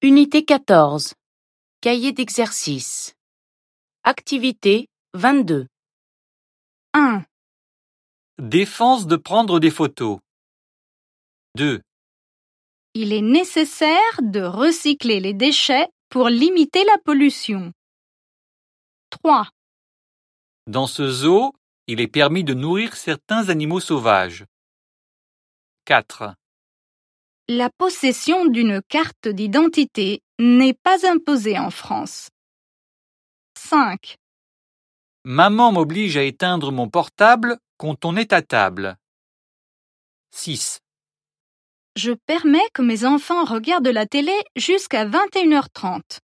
Unité 14. Cahier d'exercice. Activité 22. 1. Défense de prendre des photos. 2. Il est nécessaire de recycler les déchets pour limiter la pollution. 3. Dans ce zoo, il est permis de nourrir certains animaux sauvages. 4. La possession d'une carte d'identité n'est pas imposée en France. 5. Maman m'oblige à éteindre mon portable quand on est à table. 6. Je permets que mes enfants regardent la télé jusqu'à 21h30.